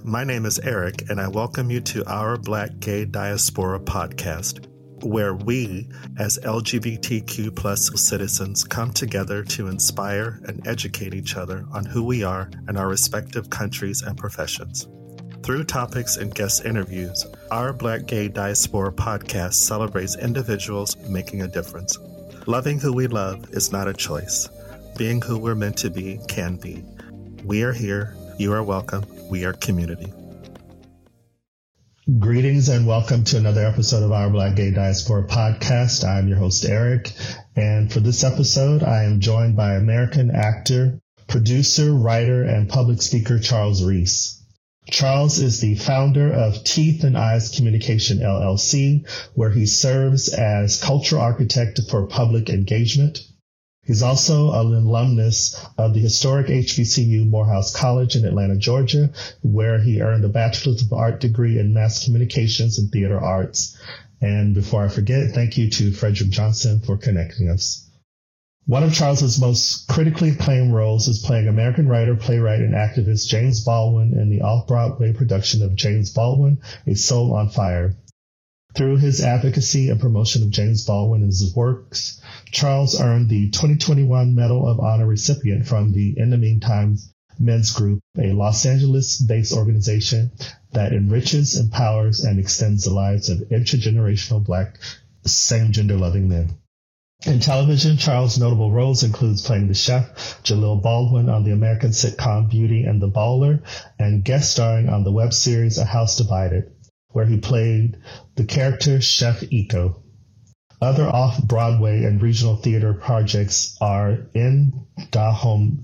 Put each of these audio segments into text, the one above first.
My name is Eric, and I welcome you to our Black Gay Diaspora podcast, where we, as LGBTQ plus citizens, come together to inspire and educate each other on who we are and our respective countries and professions. Through topics and guest interviews, our Black Gay Diaspora podcast celebrates individuals making a difference. Loving who we love is not a choice. Being who we're meant to be can be. We are here. You are welcome. We are community. Greetings and welcome to another episode of our Black Gay Diaspora podcast. I'm your host, Eric. And for this episode, I am joined by American actor, producer, writer, and public speaker Charles Reese. Charles is the founder of Teeth and Eyes Communication, LLC, where he serves as cultural architect for public engagement. He's also an alumnus of the historic HBCU Morehouse College in Atlanta, Georgia, where he earned a Bachelor's of Art degree in Mass Communications and Theater Arts. And before I forget, thank you to Frederick Johnson for connecting us. One of Charles's most critically acclaimed roles is playing American writer, playwright, and activist James Baldwin in the off-Broadway production of James Baldwin, A Soul on Fire. Through his advocacy and promotion of James Baldwin and his works, Charles earned the 2021 Medal of Honor recipient from the In the Meantime Men's Group, a Los Angeles-based organization that enriches, empowers, and extends the lives of intergenerational Black, same-gender loving men. In television, Charles' notable roles includes playing the chef Jaleel Baldwin on the American sitcom Beauty and the Baller, and guest starring on the web series A House Divided, where he played the character Chef Eco. Other off-Broadway and regional theater projects are In Dahomey,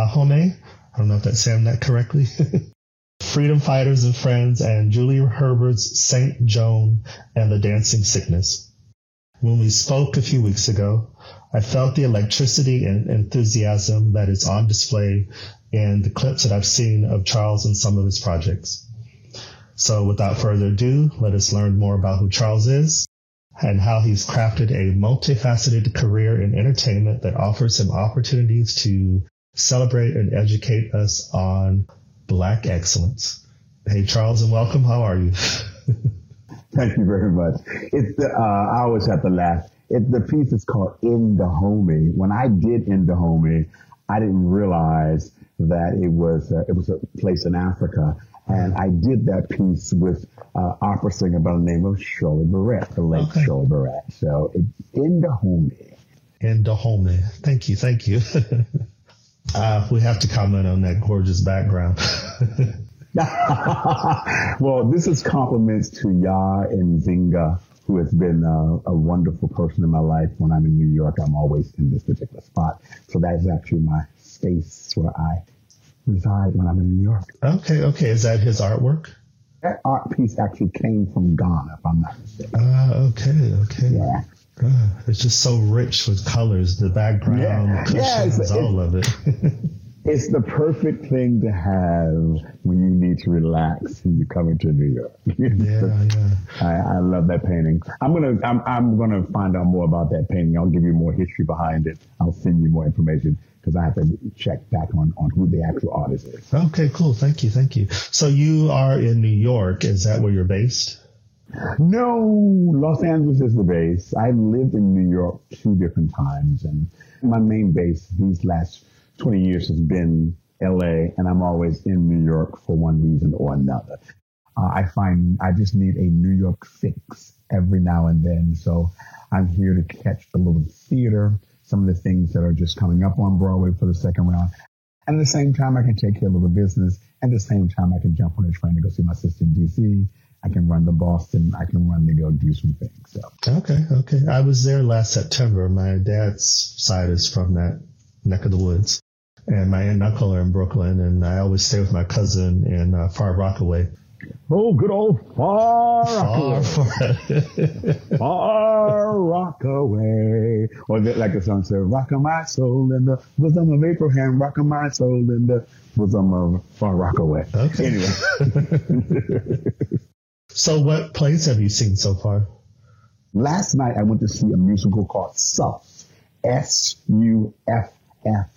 I don't know if I'm saying that correctly, Freedom Fighters and Friends, and Julia Herbert's St. Joan and the Dancing Sickness. When we spoke a few weeks ago, I felt the electricity and enthusiasm that is on display in the clips that I've seen of Charles and some of his projects. So without further ado, let us learn more about who Charles is and how he's crafted a multifaceted career in entertainment that offers him opportunities to celebrate and educate us on Black excellence. Hey, Charles, and welcome. How are you? Thank you very much. I always have to laugh. The piece is called In Dahomey. When I did In Dahomey, I didn't realize that it was a place in Africa. And I did that piece with opera singer by the name of Shirley Barrett, the late Shirley Barrett. So it's In Dahomey. In Dahomey. Thank you. We have to comment on that gorgeous background. Well, this is compliments to Ya Nzinga, who has been a wonderful person in my life. When I'm in New York, I'm always in this particular spot. So that is actually my space where I reside when I'm in New York. Okay. Is that his artwork? That art piece actually came from Ghana, if I'm not mistaken. Okay. Yeah. It's just so rich with colors, the background, cushions, all of it. It's the perfect thing to have when you need to relax and you're coming to New York. Yeah. I love that painting. I'm gonna find out more about that painting. I'll give you more history behind it. I'll send you more information because I have to check back on who the actual artist is. Okay, cool. Thank you. So you are in New York. Is that where you're based? No, Los Angeles is the base. I've lived in New York 2 different times, and my main base these last 20 years has been LA, and I'm always in New York for one reason or another. I find I just need a New York fix every now and then, so I'm here to catch a little theater, some of the things that are just coming up on Broadway for the second round. And at the same time, I can take care of a little business. At the same time, I can jump on a train to go see my sister in D.C. I can run to Boston. I can run to go do some things. So. Okay. I was there last September. My dad's side is from that neck of the woods. And my aunt and uncle are in Brooklyn, and I always stay with my cousin in Far Rockaway. Oh, good old Far Rockaway. Far Rockaway. Or like the song says, rockin' my soul in the bosom of Abraham, rockin' my soul in the bosom of Far Rockaway. Okay. Anyway. So what plays have you seen so far? Last night I went to see a musical called Suff, S-U-F-F.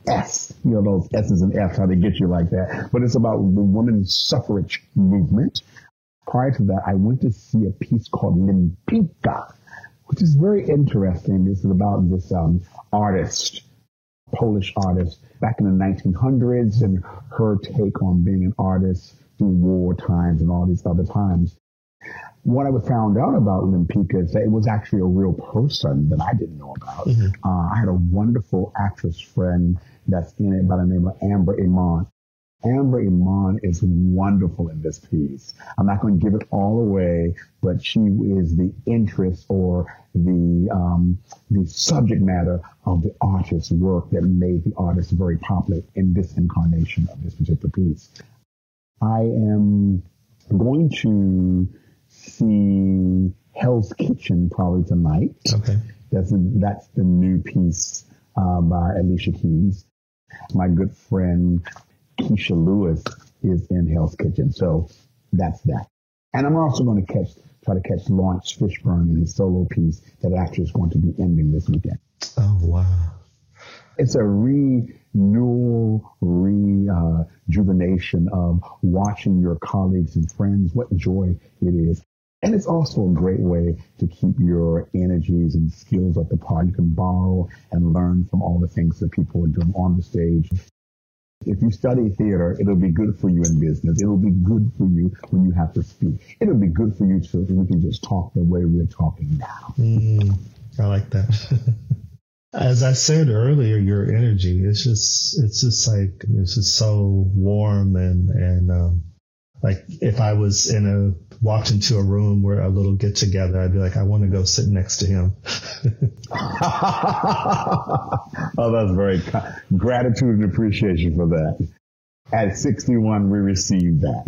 S, those S's and F's, how they get you like that. But it's about the women's suffrage movement. Prior to that, I went to see a piece called Lempicka, which is very interesting. This is about this artist, Polish artist, back in the 1900s, and her take on being an artist through war times and all these other times. What I found out about Lempicka is that it was actually a real person that I didn't know about. Mm-hmm. I had a wonderful actress friend that's in it by the name of Amber Iman. Amber Iman is wonderful in this piece. I'm not going to give it all away, but she is the interest or the subject matter of the artist's work that made the artist very popular in this incarnation of this particular piece. I am going to see Hell's Kitchen probably tonight. Okay. That's the new piece by Alicia Keys. My good friend Keisha Lewis is in Hell's Kitchen, so that's that. And I'm also going to try to catch Lawrence Fishburne in his solo piece that actually is going to be ending this weekend. Oh, wow. It's a renewal, rejuvenation of watching your colleagues and friends, what joy it is. And it's also a great way to keep your energies and skills up to par. You can borrow and learn from all the things that people are doing on the stage. If you study theater, it'll be good for you in business. It'll be good for you when you have to speak. It'll be good for you so that we can just talk the way we're talking now. I like that. As I said earlier, your energy, it's just so warm and like if I was walked into a room where a little get together, I'd be like, I want to go sit next to him. Oh, that's very kind. Gratitude and appreciation for that. At 61, we received that.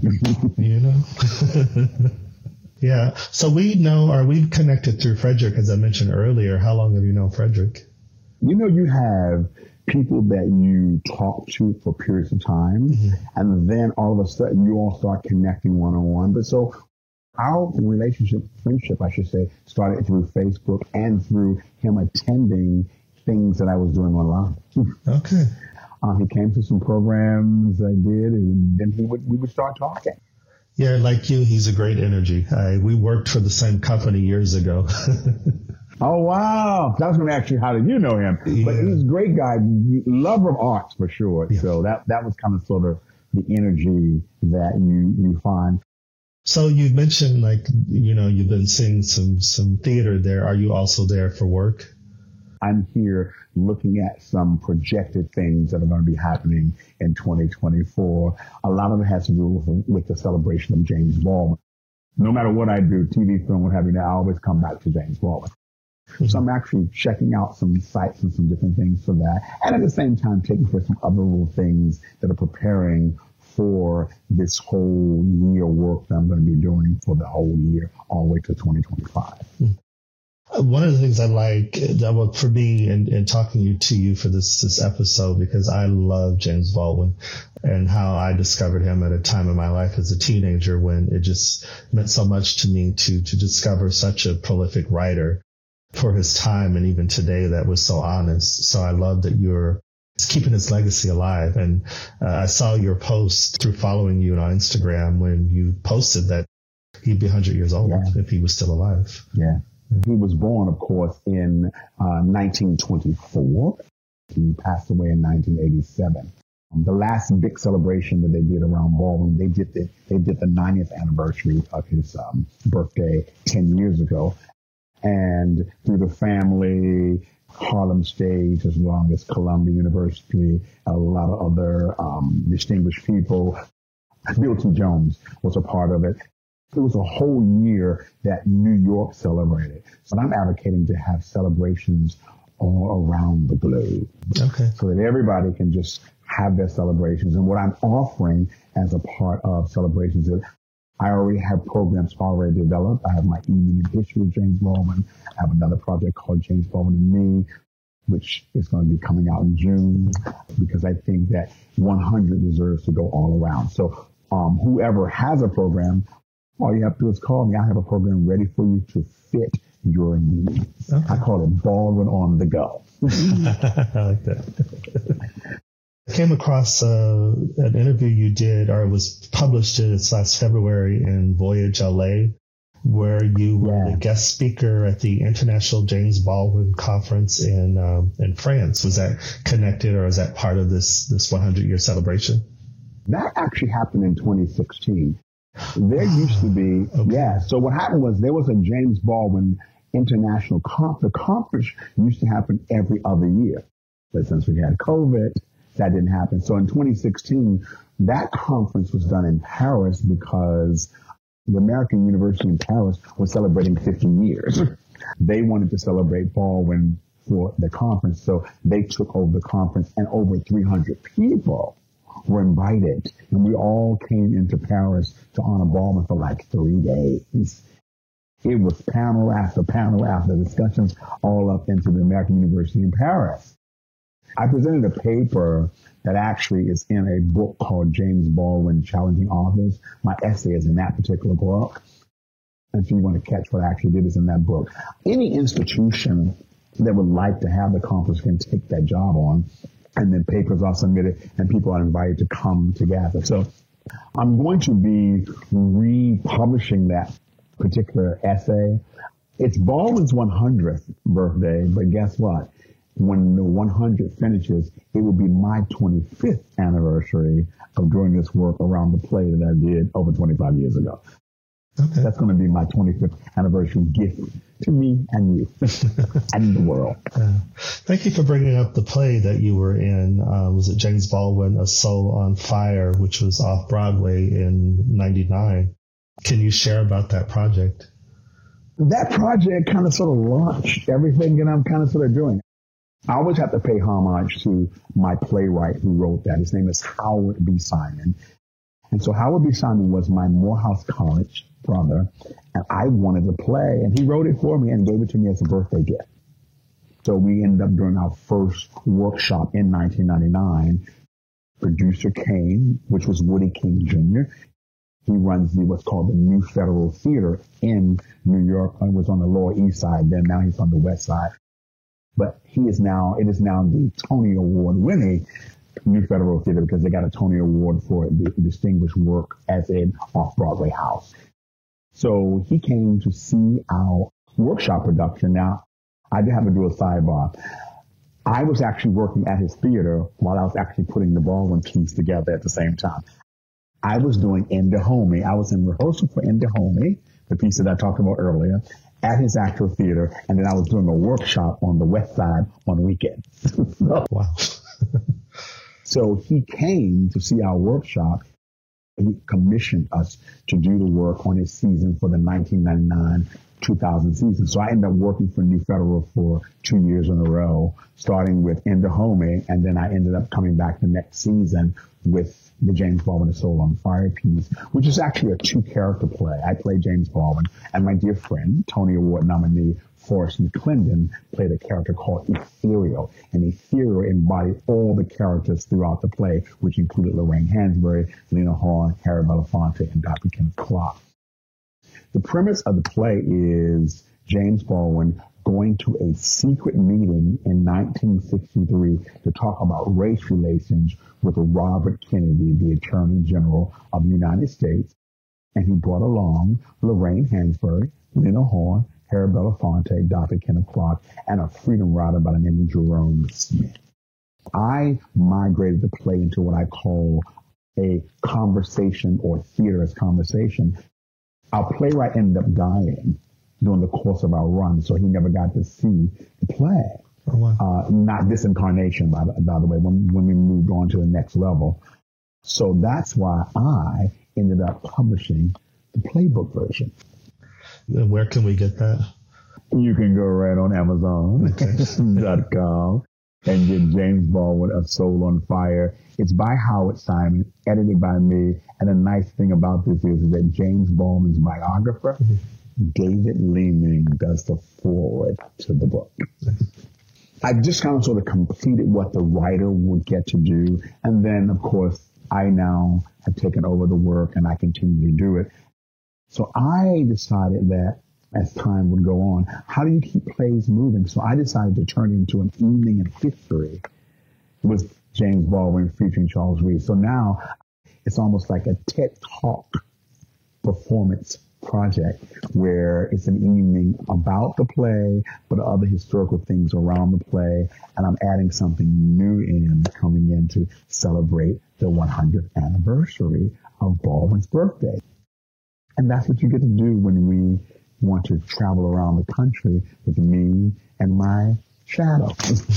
Yeah. So we've connected through Frederick, as I mentioned earlier. How long have you known Frederick? You have people that you talk to for periods of time, mm-hmm. and then all of a sudden you all start connecting one-on-one. But so our friendship, I should say, started through Facebook and through him attending things that I was doing online. Okay. He came to some programs I did, and then we would start talking. Yeah, like you, he's a great energy. We worked for the same company years ago. Oh, wow. I was going to ask you, how did you know him? Yeah. But he's a great guy, lover of arts for sure. Yeah. So that was kind of sort of the energy that you find. So you mentioned you've been seeing some theater there. Are you also there for work? I'm here looking at some projected things that are going to be happening in 2024. A lot of it has to do with the celebration of James Baldwin. No matter what I do, TV, film, what have you, I always come back to James Baldwin. Mm-hmm. So I'm actually checking out some sites and some different things for that. And at the same time, taking for some other little things that are preparing for this whole year work that I'm going to be doing for the whole year, all the way to 2025. Mm-hmm. One of the things I like for me in talking to you for this episode, because I love James Baldwin and how I discovered him at a time in my life as a teenager when it just meant so much to me to discover such a prolific writer for his time, and even today that was so honest. So I love that you're keeping his legacy alive. And I saw your post through following you on Instagram when you posted that he'd be 100 years old if he was still alive. Yeah. He was born, of course, in 1924. He passed away in 1987. The last big celebration that they did around Baldwin, they did the 90th anniversary of his birthday 10 years ago. And through the family, Harlem Stage, as well as Columbia University, a lot of other distinguished people. Bill T. Jones was a part of it. It was a whole year that New York celebrated. So I'm advocating to have celebrations all around the globe. Okay. So that everybody can just have their celebrations. And what I'm offering as a part of celebrations is I already have programs already developed. I have my evening in history of James Baldwin. I have another project called James Baldwin and Me, which is going to be coming out in June, because I think that 100 deserves to go all around. So whoever has a program, all you have to do is call me. I have a program ready for you to fit your needs. Okay. I call it Baldwin on the go. I like that. I came across an interview you did, or it was published this last February in Voyage LA, where you were the guest speaker at the International James Baldwin Conference in France. Was that connected, or is that part of this 100-year celebration? That actually happened in 2016. There used to be, So what happened was there was a James Baldwin International Conference. The conference used to happen every other year. But since we had COVID, that didn't happen. So in 2016, that conference was done in Paris because the American University in Paris was celebrating 50 years. They wanted to celebrate Baldwin for the conference, so they took over the conference, and over 300 people were invited, and we all came into Paris to honor Baldwin for like 3 days. It was panel after discussions all up into the American University in Paris. I presented a paper that actually is in a book called James Baldwin Challenging Authors. My essay is in that particular book. And if you want to catch what I actually did, is in that book. Any institution that would like to have the conference can take that job on, and then papers are submitted and people are invited to come together. So I'm going to be republishing that particular essay. It's Baldwin's 100th birthday, but guess what? When the 100 finishes, it will be my 25th anniversary of doing this work around the play that I did over 25 years ago. Okay. That's going to be my 25th anniversary gift to me and you and the world. Thank you for bringing up the play that you were in. Was it James Baldwin, A Soul on Fire, which was off Broadway in 99. Can you share about that project? That project kind of sort of launched everything that I'm kind of sort of doing. I always have to pay homage to my playwright who wrote that. His name is Howard B. Simon. And so Howard B. Simon was my Morehouse College brother, and I wanted to play, and he wrote it for me and gave it to me as a birthday gift. So we ended up doing our first workshop in 1999. Producer came, which was Woody King Jr. He runs what's called the New Federal Theater in New York. I was on the Lower East Side then. Now he's on the West Side. But it is now the Tony Award winning New Federal Theater because they got a Tony Award for the distinguished work as an off-Broadway house. So he came to see our workshop production. Now, I did have to do a sidebar. I was actually working at his theater while I was actually putting the Baldwin piece together at the same time. I was doing In Dahomey. I was in rehearsal for In Dahomey, the piece that I talked about earlier, at his actual theater, and then I was doing a workshop on the West Side on weekends. Wow. So he came to see our workshop. He commissioned us to do the work on his season for the 1999-2000 season. So I ended up working for New Federal for 2 years in a row, starting with In Dahomey, and then I ended up coming back the next season with the James Baldwin, A Soul on Fire piece, which is actually a 2-character play. I play James Baldwin, and my dear friend, Tony Award nominee Forrest McClendon, played a character called Ethereal. And Ethereal embodied all the characters throughout the play, which included Lorraine Hansberry, Lena Horne, Harry Belafonte, and Dr. Kenneth Clark. The premise of the play is James Baldwin going to a secret meeting in 1963 to talk about race relations with Robert Kennedy, the Attorney General of the United States. And he brought along Lorraine Hansberry, Lena Horne, Harry Belafonte, Dr. Kenneth Clark, and a freedom rider by the name of Jerome Smith. I migrated the play into what I call a conversation or theater as conversation. Our playwright ended up dying during the course of our run, so he never got to see the play. Oh, wow. Not this incarnation, by the way, when we moved on to the next level. So that's why I ended up publishing the playbook version. And where can we get that? You can go right on Amazon.com and get James Baldwin, A Soul on Fire. It's by Howard Simon, edited by me. And the nice thing about this is that James Baldwin's biographer, David Leeming, does the foreword to the book. I just kind of sort of completed what the writer would get to do. And then, of course, I now have taken over the work and I continue to do it. So I decided that as time would go on, how do you keep plays moving? So I decided to turn it into an evening in history with James Baldwin featuring Charles Reade. So now it's almost like a TED Talk performance project where it's an evening about the play, but other historical things around the play. And I'm adding something new coming in to celebrate the 100th anniversary of Baldwin's birthday. And that's what you get to do when we want to travel around the country with me and my shadow.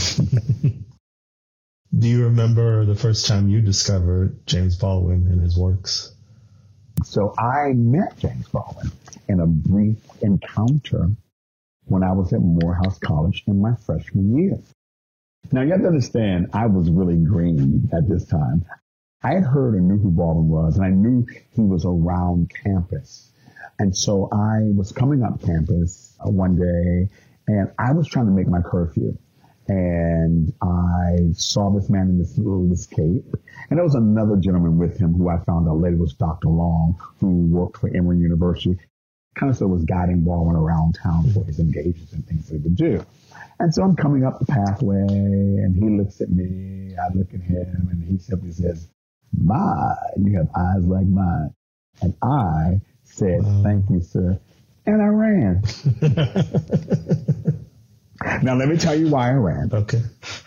Do you remember the first time you discovered James Baldwin and his works? So I met James Baldwin in a brief encounter when I was at Morehouse College in my freshman year. Now, you have to understand, I was really green at this time. I had heard and knew who Baldwin was, and I knew he was around campus. And so I was coming up campus one day, and I was trying to make my curfew. And I saw this man in this cape. And there was another gentleman with him who I found out later was Dr. Long, who worked for Emory University. Kind of was guiding Baldwin around town for his engagements and things that he would do. And so I'm coming up the pathway, and he looks at me, I look at him, and he simply says, "My, you have eyes like mine." And I said, "Thank you, sir." And I ran. Now, let me tell you why I ran. Okay.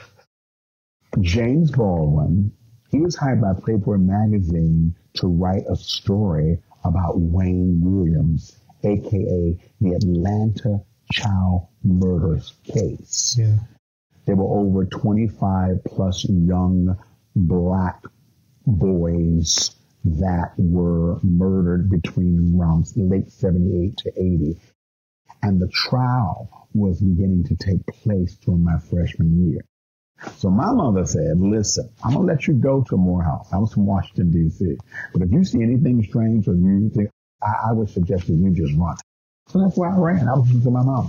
James Baldwin, he was hired by Playboy magazine to write a story about Wayne Williams, a.k.a. the Atlanta child murders case. Yeah. There were over 25 plus young black boys that were murdered between around late 78 to 80. And the trial was beginning to take place during my freshman year. So my mother said, "Listen, I'm going to let you go to Morehouse." I was from Washington, D.C. But if you see anything strange or you think, I would suggest that you just run. So that's why I ran. I was listening to my mom.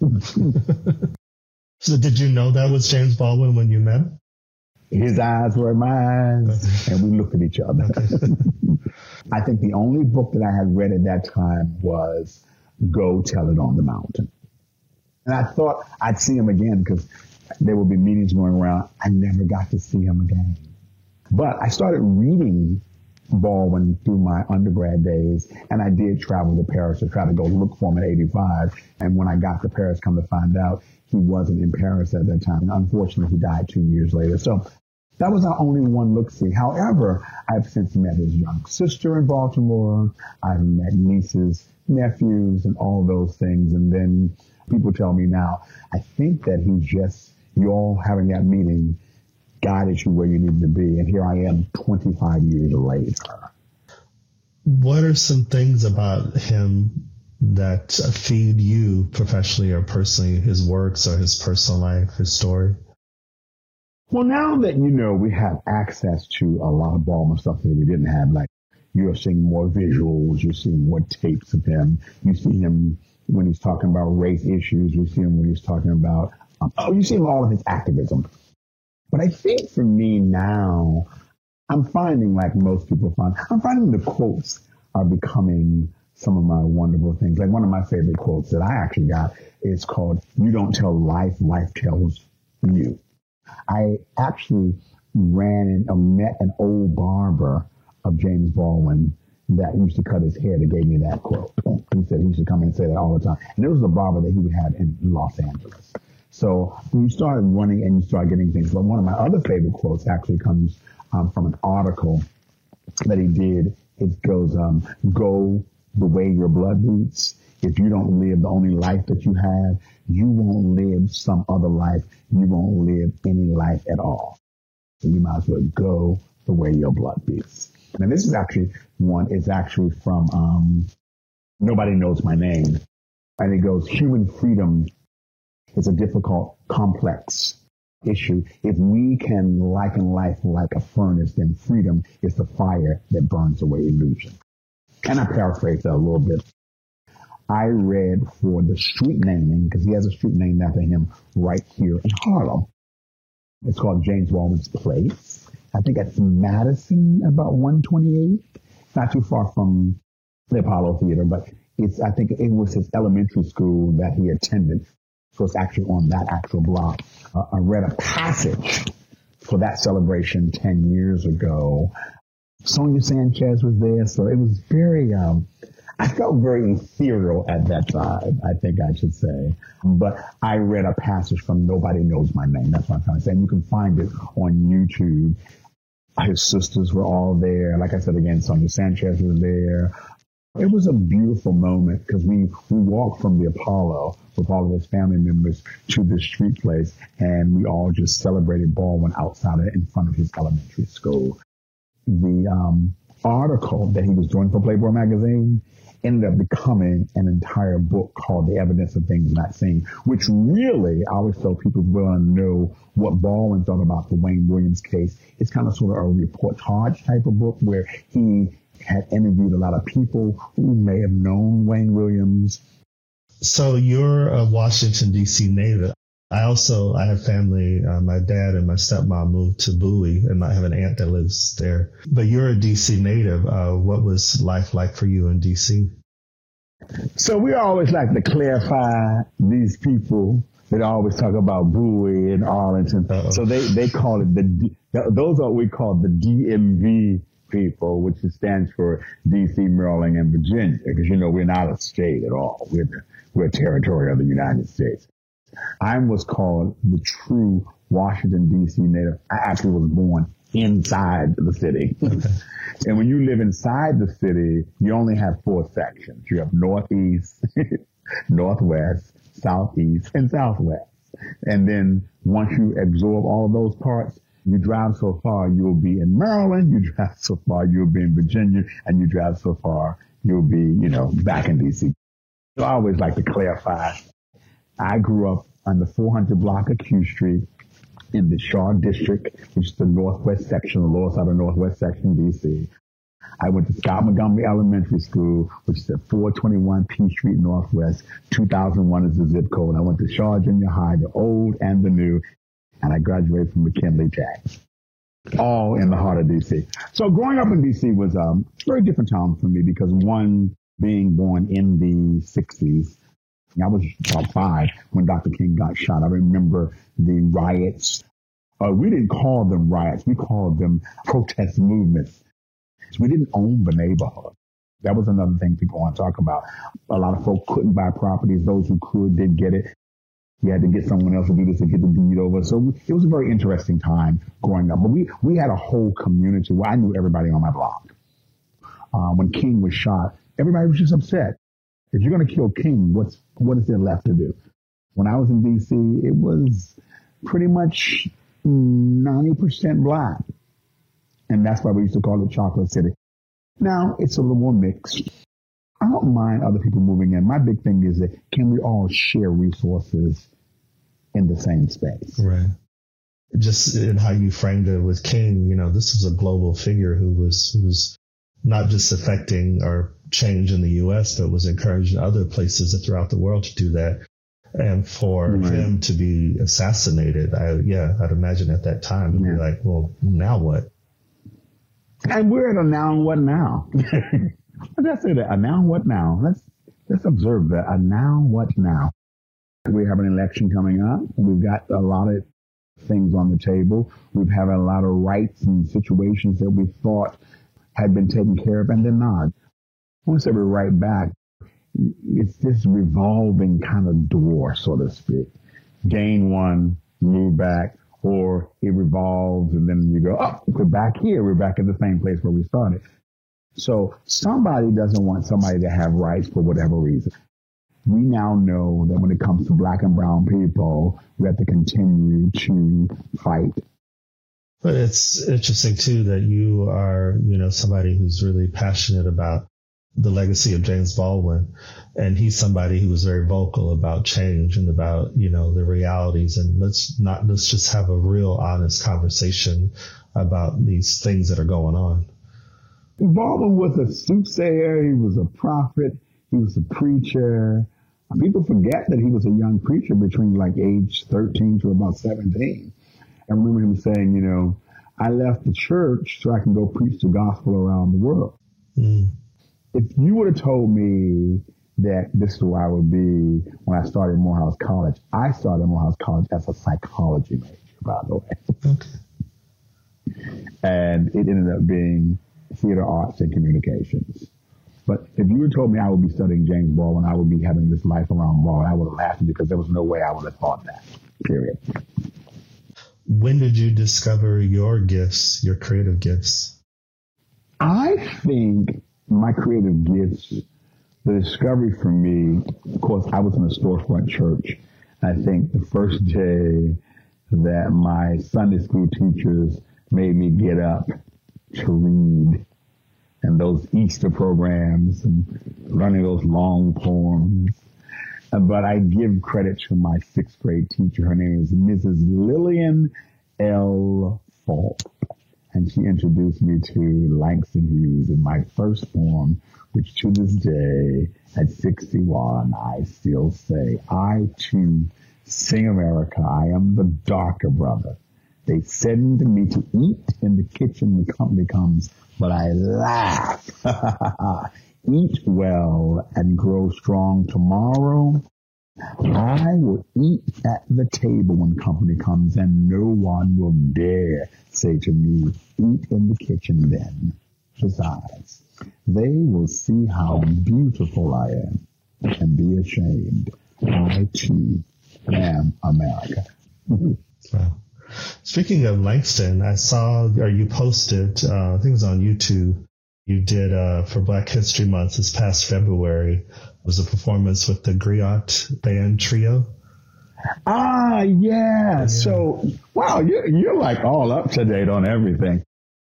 So did you know that was James Baldwin when you met him? His eyes were mine, and we looked at each other. Okay. I think the only book that I had read at that time was Go Tell It on the Mountain. And I thought I'd see him again because there would be meetings going around. I never got to see him again. But I started reading Baldwin through my undergrad days, and I did travel to Paris to try to go look for him in 85. And when I got to Paris, come to find out, he wasn't in Paris at that time. And unfortunately, he died 2 years later. So that was our only one look-see. However, I've since met his young sister in Baltimore. I've met nieces, nephews, and all those things. And then people tell me now, I think that you all having that meeting guided you where you needed to be. And here I am 25 years later. What are some things about him that feed you professionally or personally, his works or his personal life, his story? Well, now that we have access to a lot of Baldwin stuff that we didn't have, like you're seeing more visuals, you're seeing more tapes of him, you see him when he's talking about race issues, you see him when he's talking about, you see all of his activism. But I think for me now, I'm finding, like most people find, I'm finding the quotes are becoming some of my wonderful things. Like one of my favorite quotes that I actually got is called, "You don't tell life, life tells you." I actually ran and met an old barber of James Baldwin that used to cut his hair that gave me that quote. He said he used to come in and say that all the time. And there was a barber that he would have in Los Angeles. So when you start running and you start getting things, but one of my other favorite quotes actually comes from an article that he did. It goes, "Go the way your blood beats. If you don't live the only life that you have, you won't live some other life. You won't live any life at all. So you might as well go the way your blood beats." And this is actually it's actually from Nobody Knows My Name. And it goes, "Human freedom is a difficult, complex issue. If we can liken life like a furnace, then freedom is the fire that burns away illusion." And I paraphrase that a little bit. I read for the street naming, because he has a street named after him right here in Harlem. It's called James Baldwin's Place. I think it's Madison, about 128. Not too far from the Apollo Theater, but I think it was his elementary school that he attended. So it's actually on that actual block. I read a passage for that celebration 10 years ago. Sonia Sanchez was there, so it was very, I felt very ethereal at that time, I think I should say. But I read a passage from Nobody Knows My Name. That's what I'm trying to say. And you can find it on YouTube. His sisters were all there. Like I said, again, Sonia Sanchez was there. It was a beautiful moment because we walked from the Apollo with all of his family members to the street place, and we all just celebrated Baldwin outside in front of his elementary school. The article that he was doing for Playboy magazine ended up becoming an entire book called The Evidence of Things Not Seen, which really, I always tell people who want to know what Baldwin thought about the Wayne Williams case. It's kind of sort of a reportage type of book where he had interviewed a lot of people who may have known Wayne Williams. So you're a Washington, D.C. native. I have family, my dad and my stepmom moved to Bowie, and I have an aunt that lives there. But you're a D.C. native. What was life like for you in D.C.? So we always like to clarify these people that always talk about Bowie and Arlington. Uh-oh. So they call it those are what we call the DMV people, which stands for D.C., Maryland, and Virginia, because, we're not a state at all. We're a territory of the United States. I was called the true Washington, D.C. native. I actually was born inside the city. Okay. And when you live inside the city, you only have 4 sections. You have Northeast, Northwest, Southeast, and Southwest. And then once you absorb all of those parts, you drive so far, you'll be in Maryland. You drive so far, you'll be in Virginia. And you drive so far, you'll be, back in D.C. So I always like to clarify. I grew up on the 400 block of Q Street in the Shaw District, which is the northwest section, the lower side of the northwest section, D.C. I went to Scott Montgomery Elementary School, which is at 421 P Street Northwest. 2001 is the zip code. I went to Shaw Junior High, the old and the new, and I graduated from McKinley Tech, all in the heart of D.C. So growing up in D.C. was a very different time for me because, one, being born in the 60s, I was about 5 when Dr. King got shot. I remember the riots. We didn't call them riots. We called them protest movements. We didn't own the neighborhood. That was another thing people want to talk about. A lot of folks couldn't buy properties. Those who could did get it. You had to get someone else to do this to get the deed over. So it was a very interesting time growing up. But we had a whole community where I knew everybody on my block. When King was shot, everybody was just upset. If you're going to kill King, what is there left to do? When I was in D.C., it was pretty much 90% black. And that's why we used to call it Chocolate City. Now, it's a little more mixed. I don't mind other people moving in. My big thing is that can we all share resources in the same space? Right. Just in how you framed it with King, this was a global figure who was not just affecting or change in the U.S., but was encouraging other places throughout the world to do that. And for him to be assassinated, I'd imagine at that time, it'd be like, well, now what? And we're at a now and what now? Let's say that, a now and what now? Let's observe that, a now what now? We have an election coming up. We've got a lot of things on the table. We've had a lot of rights and situations that we thought had been taken care of, and they're not. I want to say we're right back. It's this revolving kind of door, so to speak. Gain one, move back, or it revolves, and then you go, oh, we're back here. We're back at the same place where we started. So somebody doesn't want somebody to have rights for whatever reason. We now know that when it comes to black and brown people, we have to continue to fight. But it's interesting, too, that you are, somebody who's really passionate about the legacy of James Baldwin. And he's somebody who was very vocal about change and about, the realities. And let's just have a real honest conversation about these things that are going on. Baldwin was a soothsayer. He was a prophet. He was a preacher. People forget that he was a young preacher between age 13 to about 17. I remember him saying, I left the church so I can go preach the gospel around the world. Mm. If you would have told me that this is where I would be when I started Morehouse College, I started Morehouse College as a psychology major, by the way. Okay. And it ended up being theater arts and communications. But if you had told me I would be studying James Baldwin, I would be having this life around Baldwin, I would have laughed because there was no way I would have thought that, period. When did you discover your gifts, your creative gifts? I think my creative gifts, the discovery for me, of course, I was in a storefront church. I think the first day that my Sunday school teachers made me get up to read, and those Easter programs and learning those long poems. But I give credit to my sixth grade teacher. Her name is Mrs. Lillian L. Falk. And she introduced me to Langston Hughes in my first poem, which to this day, at 61, I still say, I too sing America. I am the darker brother. They send me to eat in the kitchen when company comes, but I laugh. Eat well and grow strong tomorrow. I will eat at the table when company comes, and no one will dare say to me, eat in the kitchen then. Besides, they will see how beautiful I am and be ashamed. I too am America. Wow. Speaking of Langston, I saw, or you posted, I think it was on YouTube, you did for Black History Month this past February. It was a performance with the Griot Band Trio. Yeah. So, wow, you're like all up to date on everything.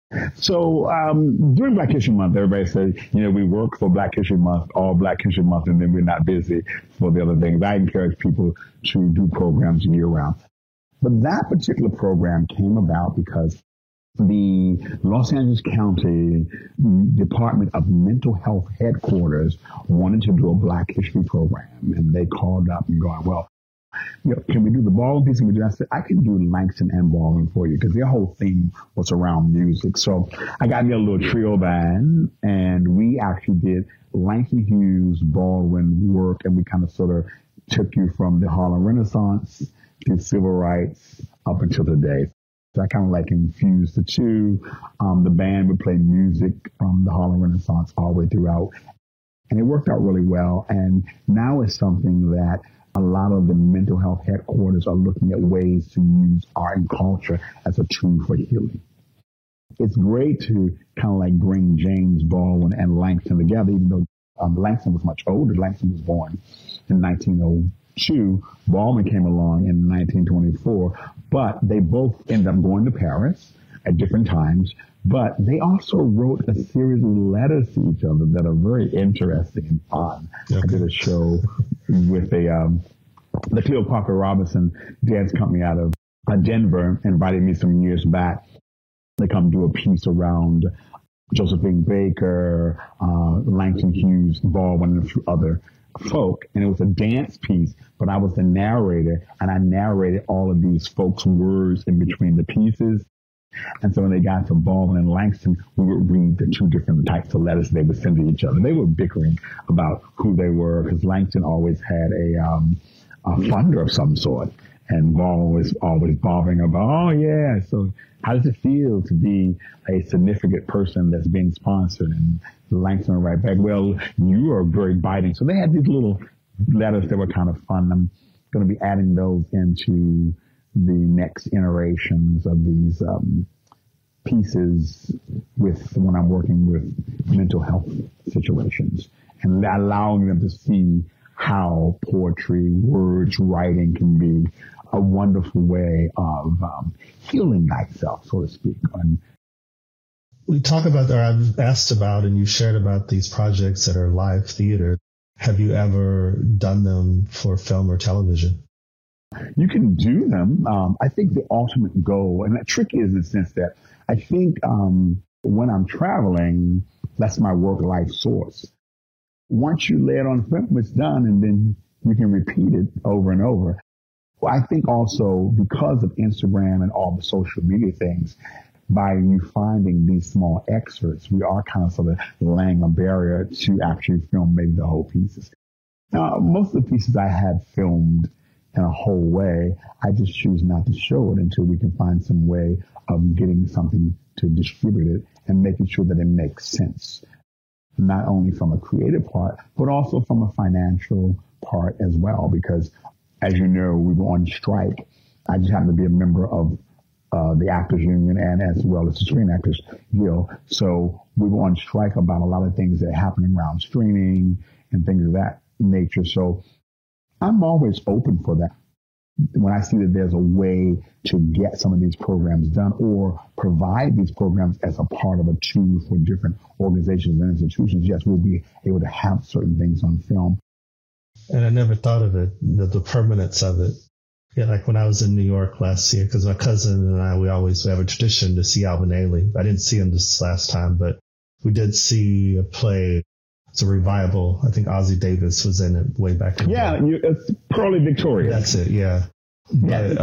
So during Black History Month, everybody says, we work for Black History Month, all Black History Month, and then we're not busy for the other things. I encourage people to do programs year round. But that particular program came about because the Los Angeles County Department of Mental Health headquarters wanted to do a Black History program. And they called up and going, well, can we do the Baldwin piece? I said, I can do Langston and Baldwin for you because their whole theme was around music. So I got me a little trio band, and we actually did Langston Hughes, Baldwin work, and we kind of sort of took you from the Harlem Renaissance to civil rights up until today. So I kind of like infused the two. The band would play music from the Harlem Renaissance all the way throughout. And it worked out really well. And now it's something that a lot of the mental health headquarters are looking at ways to use art and culture as a tool for healing. It's great to kind of like bring James Baldwin and Langston together, even though Langston was much older. Langston was born in 1902. Baldwin came along in 1924, but they both ended up going to Paris at different times. But they also wrote a series of letters to each other that are very interesting and fun. Okay. I did a show with the Cleo Parker Robinson dance company out of Denver, invited me some years back to come do a piece around Josephine Baker, Langston Hughes, Baldwin, and a few other folk. And it was a dance piece, but I was the narrator, and I narrated all of these folks' words in between the pieces. And so when they got to Baldwin and Langston, we would read the two different types of letters they would send to each other. They were bickering about who they were because Langston always had a funder of some sort. And Baldwin was always bothering about, oh, yeah, so how does it feel to be a significant person that's being sponsored? And Langston would write back, well, you are very biting. So they had these little letters that were kind of fun. I'm going to be adding those into the next iterations of these pieces when I'm working with mental health situations and allowing them to see how poetry, words, writing can be a wonderful way of healing thyself, so to speak. And we talk about, or I've asked about, and you shared about these projects that are live theater. Have you ever done them for film or television? You can do them. I think the ultimate goal, and the trick is in the sense that I think when I'm traveling, that's my work-life source. Once you lay it on film, it's done, and then you can repeat it over and over. Well, I think also because of Instagram and all the social media things, by you finding these small excerpts, we are kind of sort of laying a barrier to actually film maybe the whole pieces. Now, most of the pieces I had filmed in a whole way. I just choose not to show it until we can find some way of getting something to distribute it and making sure that it makes sense, not only from a creative part, but also from a financial part as well. Because, as you know, we were on strike. I just happen to be a member of the Actors Union and as well as the Screen Actors Guild. So we were on strike about a lot of things that happen around streaming and things of that nature. So I'm always open for that. When I see that there's a way to get some of these programs done or provide these programs as a part of a tool for different organizations and institutions, yes, we'll be able to have certain things on film. And I never thought of it, the permanence of it. Yeah, like when I was in New York last year, because my cousin and I, we have a tradition to see Alvin Ailey. I didn't see him this last time, but we did see a play. It's a revival. I think Ossie Davis was in it way back in the day. It's Pearly Victorious. That's it, yeah. But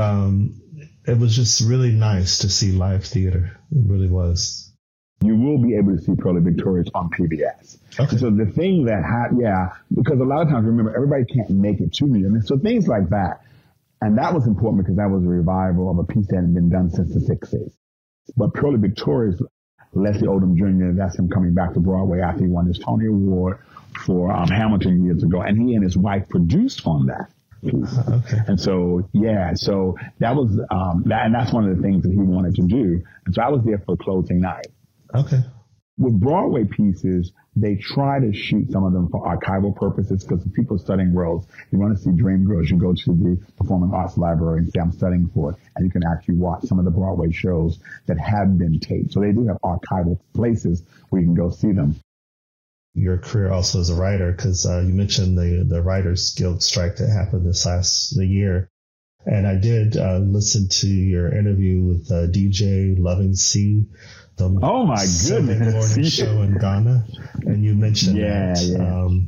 it was just really nice to see live theater. It really was. You will be able to see Pearly Victorious on PBS. Okay. So the thing that, because a lot of times, remember, everybody can't make it to me. I mean, so things like that. And that was important because that was a revival of a piece that had been done since the 60s. But Pearly Victorious, Leslie Odom Jr., that's him coming back to Broadway after he won his Tony Award for Hamilton years ago. And he and his wife produced on that piece. Okay. And so, so that was, and that's one of the things that he wanted to do. And so I was there for closing night. Okay. With Broadway pieces, they try to shoot some of them for archival purposes because people studying roles, you want to see Dreamgirls, you go to the Performing Arts Library and say, I'm studying for it. And you can actually watch some of the Broadway shows that have been taped. So they do have archival places where you can go see them. Your career also as a writer, because you mentioned the Writers Guild strike that happened the year. And I did listen to your interview with DJ Loving C. Oh my goodness! Morning show in Ghana, and you mentioned that.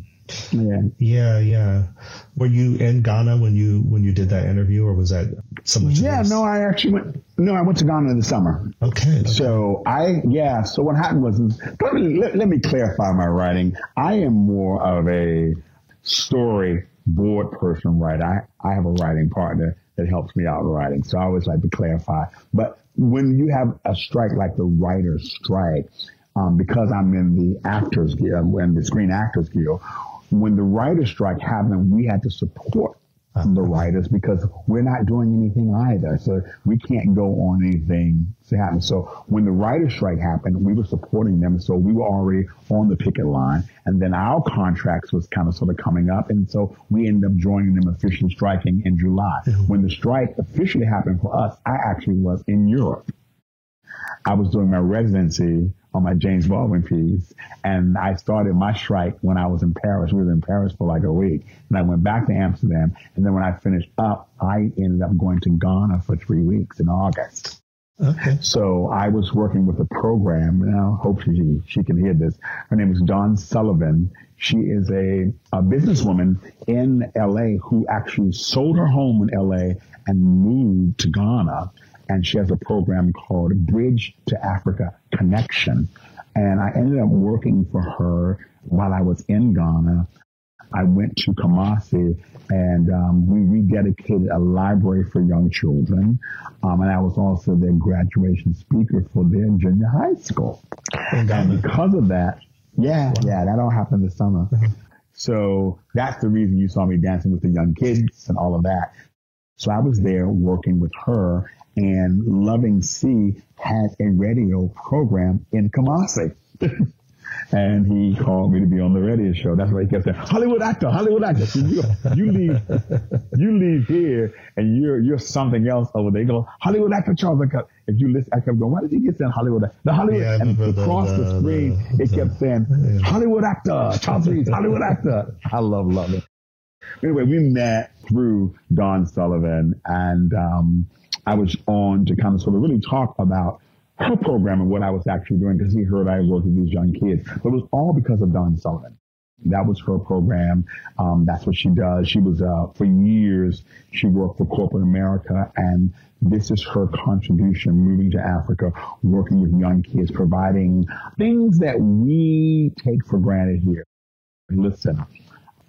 Yeah. Were you in Ghana when you did that interview, or was that somewhere? Yeah, no, I actually went. No, I went to Ghana in the summer. Okay. So So what happened was, let me clarify my writing. I am more of a storyboard person, right? I have a writing partner that helps me out in writing, so I always like to clarify, but. When you have a strike like the writer's strike, because I'm in the Actors Guild, in the Screen Actors Guild, when the writer's strike happened, we had to support the writers because we're not doing anything either. So we can't go on anything to happen. So when the writer's strike happened, we were supporting them. So we were already on the picket line. And then our contracts was kind of sort of coming up. And so we ended up joining them officially striking in July. Mm-hmm. When the strike officially happened for us, I actually was in Europe. I was doing my residency on my James Baldwin piece, and I started my strike when I was in Paris. We were in Paris for like a week, and I went back to Amsterdam, and then when I finished up, I ended up going to Ghana for 3 weeks in August. Okay. So I was working with a program, and I hope she can hear this. Her name is Dawn Sullivan. She is a businesswoman in L.A. who actually sold her home in L.A. and moved to Ghana. And she has a program called Bridge to Africa Connection. And I ended up working for her while I was in Ghana. I went to Kumasi and we rededicated a library for young children. And I was also their graduation speaker for their junior high school. And because of that, that all happened this summer. So that's the reason you saw me dancing with the young kids and all of that. So I was there working with her. And Loving C had a radio program in Kumasi. And he called me to be on the radio show. That's why he kept saying, Hollywood actor. So you leave here and you're something else over there. He goes, Hollywood actor Charles. If you listen, I kept going, why did he get saying Hollywood actor? The Hollywood, and across the screen, it kept saying, Hollywood actor, Charles Reese, Hollywood actor. I love it. Anyway, we met through Dawn Sullivan, and I was on to kind of sort of really talk about her program and what I was actually doing because he heard I worked with these young kids. But it was all because of Dawn Sullivan. That was her program. That's what she does. She was, for years, she worked for corporate America, and this is her contribution, moving to Africa, working with young kids, providing things that we take for granted here. Listen,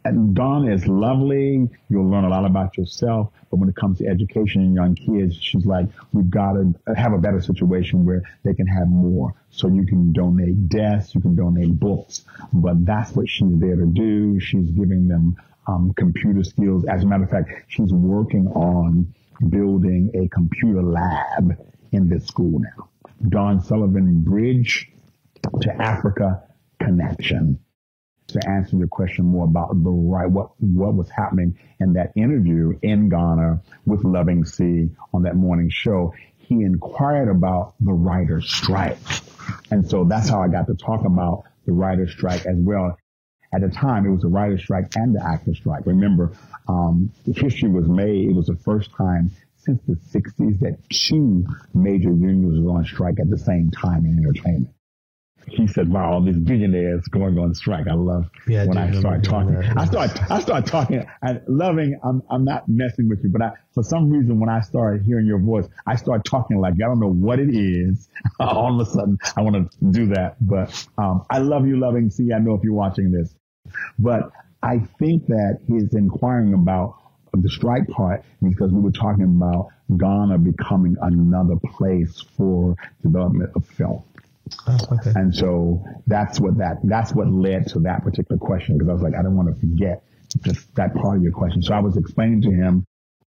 And Dawn is lovely. You'll learn a lot about yourself. But when it comes to education and young kids, she's like, we've got to have a better situation where they can have more. So you can donate desks, you can donate books. But that's what she's there to do. She's giving them computer skills. As a matter of fact, she's working on building a computer lab in this school now. Dawn Sullivan Bridge to Africa Connection. To answer your question more about what was happening in that interview in Ghana with Loving C on that morning show, he inquired about the writer's strike. And so that's how I got to talk about the writer's strike as well. At the time, it was the writer's strike and the actor's strike. Remember, history was made. It was the first time since the 60s that two major unions were on strike at the same time in entertainment. He said, wow, all these billionaires going on strike. I love when I start talking. I start talking and Loving, I'm not messing with you, but for some reason, when I start hearing your voice, I start talking like, I don't know what it is. All of a sudden, I want to do that. But I love you, Loving C. I know if you're watching this. But I think that his inquiring about the strike part because we were talking about Ghana becoming another place for development of film. Oh, okay. And so that's what led to that particular question, because I was like, I don't want to forget just that part of your question. So I was explaining to him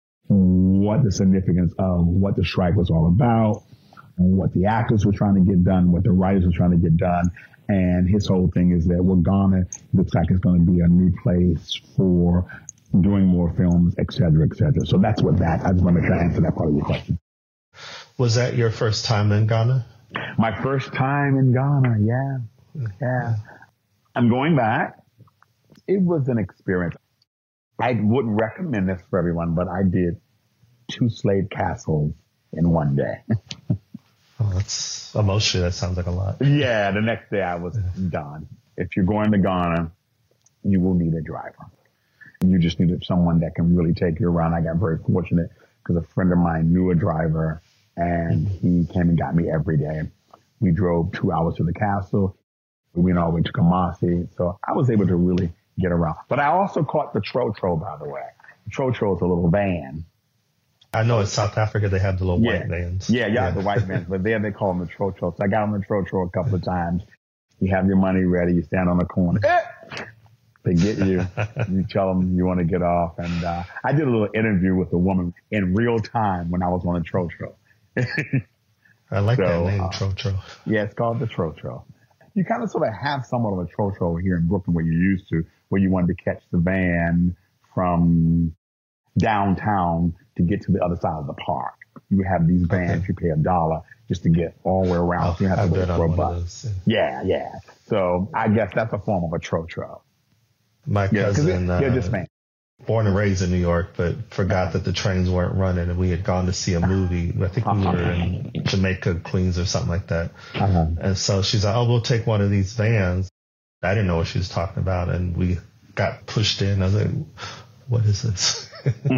what the significance of what the strike was all about, and what the actors were trying to get done, what the writers were trying to get done. And his whole thing is that, well, Ghana looks like it's going to be a new place for doing more films, et cetera, et cetera. So that's what I just want to make sure I answer that part of your question. Was that your first time in Ghana? My first time in Ghana, yeah. I'm going back. It was an experience. I wouldn't recommend this for everyone, but I did 2 slave castles in one day. Oh, that's emotionally, that sounds like a lot. Yeah, the next day I was done. If you're going to Ghana, you will need a driver. You just need someone that can really take you around. I got very fortunate because a friend of mine knew a driver, and he came and got me every day. We drove 2 hours to the castle. We went all the way to Kumasi. So I was able to really get around. But I also caught the Trotro, by the way. The Trotro is a little van. I know in South Africa they have the little white vans. Yeah, the white vans. But there they call them the Trotro. So I got on the Trotro a couple of times. You have your money ready. You stand on the corner. They get you. You tell them you want to get off. And I did a little interview with a woman in real time when I was on the Trotro. I like that name, Trotro. Yeah, it's called the Trotro. You kind of sort of have somewhat of a Trotro here in Brooklyn where you used to, where you wanted to catch the van from downtown to get to the other side of the park. You have these vans, you pay $1 just to get all the way around. So you have to wait for a bus. Yeah. So I guess that's a form of a Trotro. My cousin, they're just fans. Born and raised in New York, but forgot that the trains weren't running, and we had gone to see a movie. I think we were in Jamaica, Queens, or something like that. And so she's like, "Oh, we'll take one of these vans." I didn't know what she was talking about, and we got pushed in. I was like, "What is this?"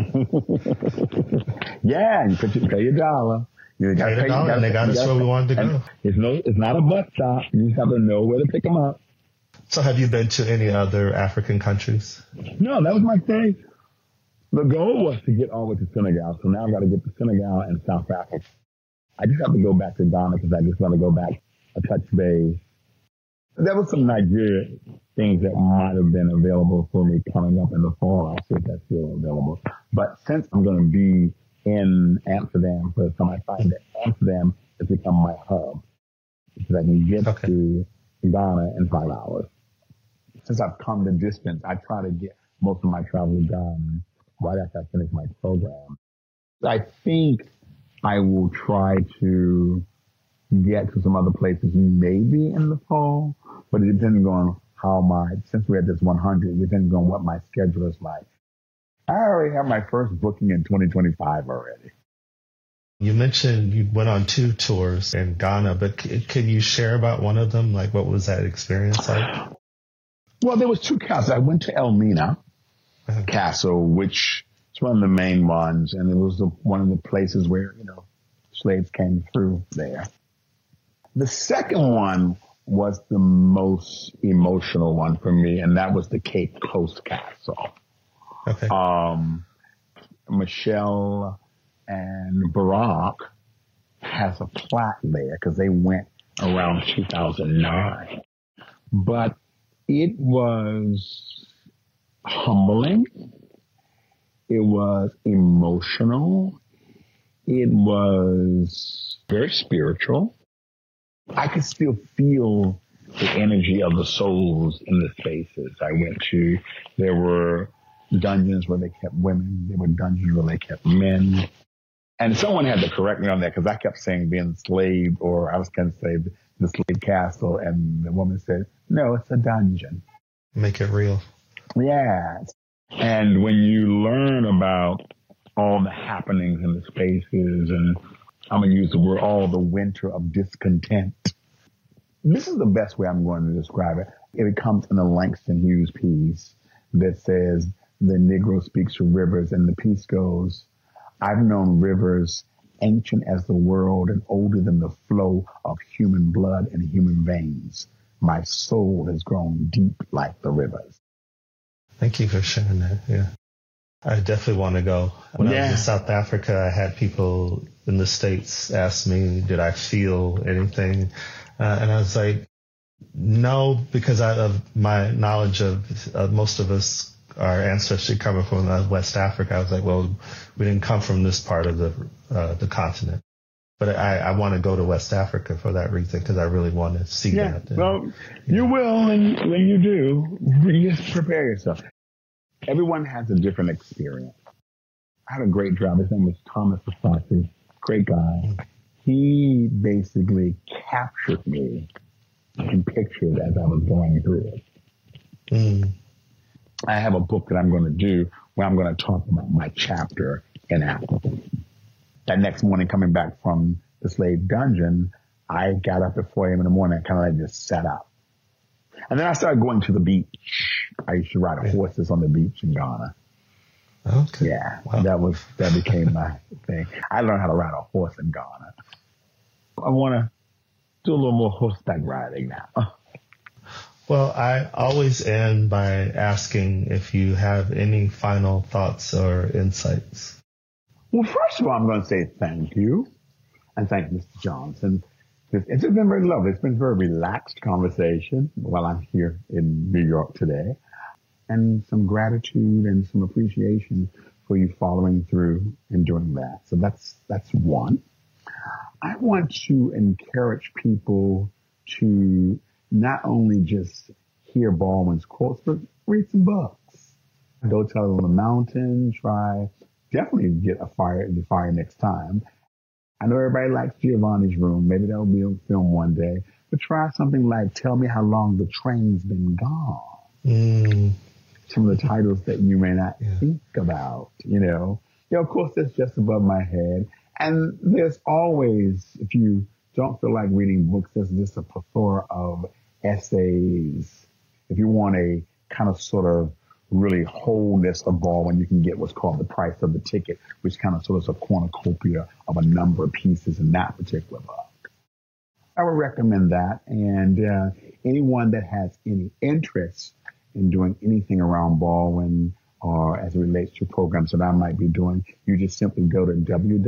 Yeah, you pay your $1. You got to pay $1, and they got us where we wanted to go. It's not a bus stop. You just have to know where to pick them up. So have you been to any other African countries? No, that was my stay. The goal was to get all the way to Senegal. So now I've got to get to Senegal and South Africa. I just have to go back to Ghana because I just want to go back a touch base. There was some Nigeria things that might have been available for me coming up in the fall. I'll see if that's still available. But since I'm going to be in Amsterdam for the summer, I find that Amsterdam has become my hub because I can get to Ghana in 5 hours. Since I've come the distance, I try to get most of my travel done right after I finish my program. I think I will try to get to some other places maybe in the fall, but it depends on since we're at this 100, it depends on what my schedule is like. I already have my first booking in 2025 already. You mentioned you went on 2 tours in Ghana, but can you share about one of them? Like, what was that experience like? Well, there was 2 castles. I went to Elmina Castle, which is one of the main ones, and it was one of the places where, slaves came through there. The second one was the most emotional one for me, and that was the Cape Coast Castle. Okay. Michelle and Barack has a plaque there because they went around 2009. But it was humbling. It was emotional. It was very spiritual. I could still feel the energy of the souls in the spaces I went to. There were dungeons where they kept women. There were dungeons where they kept men. And someone had to correct me on that because I kept saying being enslaved, or I was going to say the slave castle. And the woman said, no, it's a dungeon. Make it real. Yeah. And when you learn about all the happenings in the spaces, and I'm going to use the word, all the winter of discontent. This is the best way I'm going to describe it. It comes in a Langston Hughes piece that says, the Negro speaks of rivers, and the piece goes, I've known rivers ancient as the world and older than the flow of human blood and human veins. My soul has grown deep like the rivers. Thank you for sharing that. Yeah. I definitely want to go. When I was in South Africa, I had people in the States ask me, did I feel anything? And I was like, no, because of my knowledge of most of us, our ancestry coming from West Africa. I was like, well, we didn't come from this part of the continent. But I want to go to West Africa for that reason, because I really want to see that. And, well, you will, and when you do, just prepare yourself. Everyone has a different experience. I had a great job. His name was Thomas Asante, great guy. He basically captured me in pictures as I was going through it. I have a book that I'm going to do where I'm going to talk about my chapter in Africa. That next morning, coming back from the slave dungeon, I got up at 4 a.m. in the morning and kind of like just sat up. And then I started going to the beach. I used to ride horses on the beach in Ghana. Okay. Yeah, wow. that became my thing. I learned how to ride a horse in Ghana. I want to do a little more horseback riding now. Well, I always end by asking if you have any final thoughts or insights. Well, first of all, I'm going to say thank you, and thank Mr. Johnson. It's been very lovely. It's been a very relaxed conversation while I'm here in New York today, and some gratitude and some appreciation for you following through and doing that. So that's one. I want to encourage people to not only just hear Baldwin's quotes, but read some books. Go Tell It on the Mountain. Definitely get the fire next time. I know everybody likes Giovanni's Room. Maybe that'll be a film one day. But try something like Tell Me How Long the Train's Been Gone. Some of the titles that you may not think about, of course, that's just above my head. And there's always, if you don't feel like reading books, there's just a plethora of essays. If you want a kind of sort of really wholeness of Baldwin, you can get what's called The Price of the Ticket, which kind of sort of is a cornucopia of a number of pieces in that particular book. I would recommend that. And anyone that has any interest in doing anything around Baldwin or as it relates to programs that I might be doing, you just simply go to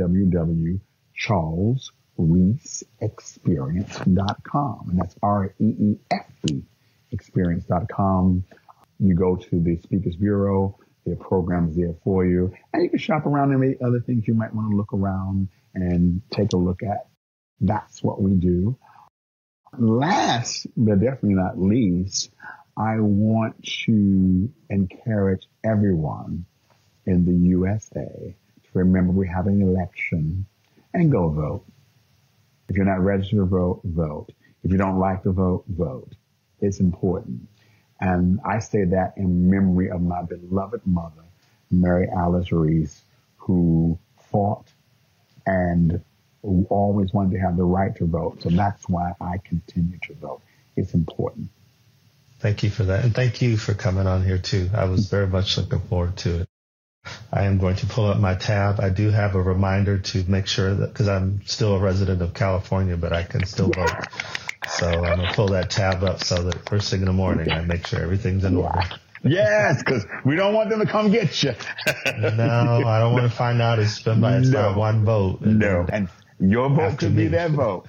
www.charlesreesexperience.com. And that's REEFE experience.com. You go to the Speakers Bureau, there are programs there for you, and you can shop around and maybe other things you might want to look around and take a look at. That's what we do. Last, but definitely not least, I want to encourage everyone in the USA to remember we have an election and go vote. If you're not registered to vote, vote. If you don't like to vote, vote. It's important. And I say that in memory of my beloved mother, Mary Alice Reese, who fought and who always wanted to have the right to vote. So that's why I continue to vote. It's important. Thank you for that. And thank you for coming on here, too. I was very much looking forward to it. I am going to pull up my tab. I do have a reminder to make sure that, because I'm still a resident of California, but I can still vote. So I'm going to pull that tab up so that first thing in the morning, I make sure everything's in order. Yes, because we don't want them to come get you. No, I don't want to find out it's been by one vote. No, and your vote could be their vote.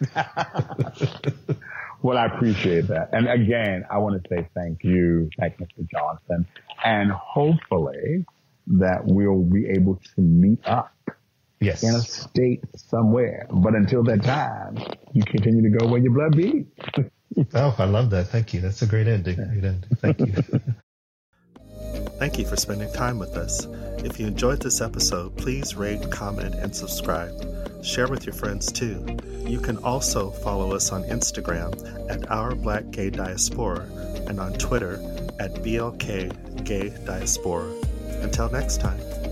Well, I appreciate that. And again, I want to say thank you, Mr. Johnson, and hopefully that we'll be able to meet up in a state somewhere. But until that time, you continue to go where your blood beats. Oh, I love that. Thank you. That's a great ending. Thank you. Thank you for spending time with us. If you enjoyed this episode, please rate, comment, and subscribe. Share with your friends too. You can also follow us on Instagram at Our Black Gay Diaspora and on Twitter at BLK Gay Diaspora. Until next time.